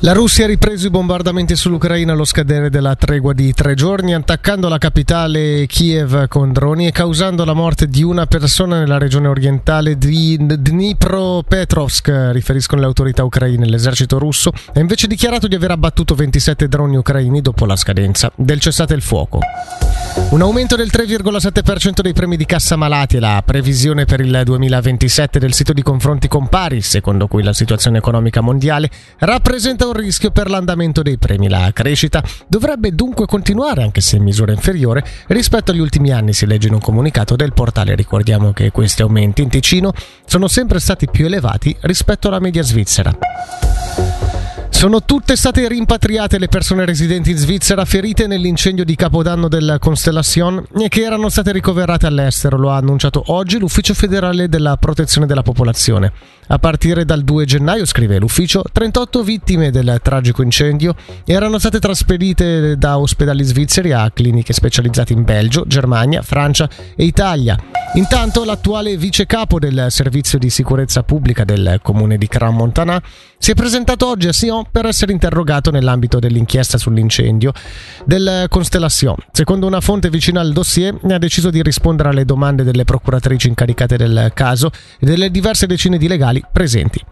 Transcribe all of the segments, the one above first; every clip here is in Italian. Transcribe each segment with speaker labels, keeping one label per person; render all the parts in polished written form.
Speaker 1: La Russia ha ripreso i bombardamenti sull'Ucraina allo scadere della tregua di 3 giorni, attaccando la capitale Kiev con droni e causando la morte di una persona nella regione orientale di Dnipropetrovsk, riferiscono le autorità ucraine. L'esercito russo ha invece dichiarato di aver abbattuto 27 droni ucraini dopo la scadenza del cessate il fuoco. Un aumento del 3,7% dei premi di cassa malati è la previsione per il 2027 del sito di confronti con Paris, secondo cui la situazione economica mondiale rappresenta un rischio per l'andamento dei premi. La crescita dovrebbe dunque continuare, anche se in misura inferiore rispetto agli ultimi anni, si legge in un comunicato del portale. Ricordiamo che questi aumenti in Ticino sono sempre stati più elevati rispetto alla media svizzera. Sono tutte state rimpatriate le persone residenti in Svizzera ferite nell'incendio di Capodanno del Constellation e che erano state ricoverate all'estero. Lo ha annunciato oggi l'Ufficio federale della protezione della popolazione. A partire dal 2 gennaio, scrive l'ufficio, 38 vittime del tragico incendio erano state trasferite da ospedali svizzeri a cliniche specializzate in Belgio, Germania, Francia e Italia. Intanto l'attuale vice capo del servizio di sicurezza pubblica del comune di Crans-Montana si è presentato oggi a Sion per essere interrogato nell'ambito dell'inchiesta sull'incendio del Constellation. Secondo una fonte vicina al dossier, ha deciso di rispondere alle domande delle procuratrici incaricate del caso e delle diverse decine di legali presenti.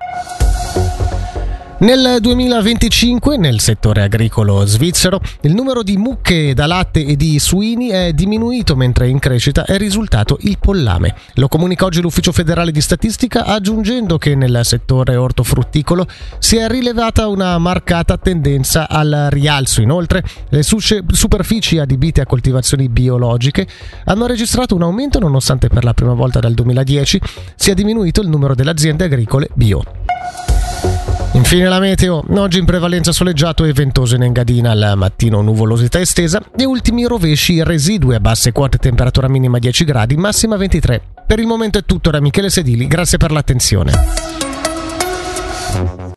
Speaker 1: Nel 2025, nel settore agricolo svizzero, il numero di mucche da latte e di suini è diminuito, mentre in crescita è risultato il pollame. Lo comunica oggi l'Ufficio federale di statistica, aggiungendo che nel settore ortofrutticolo si è rilevata una marcata tendenza al rialzo. Inoltre, le superfici adibite a coltivazioni biologiche hanno registrato un aumento, nonostante per la prima volta dal 2010 sia diminuito il numero delle aziende agricole bio. Infine la meteo, oggi in prevalenza soleggiato e ventoso in Engadina, al mattino nuvolosità estesa e ultimi rovesci residui a basse quote, temperatura minima 10 gradi, massima 23. Per il momento è tutto da Michele Sedili, grazie per l'attenzione.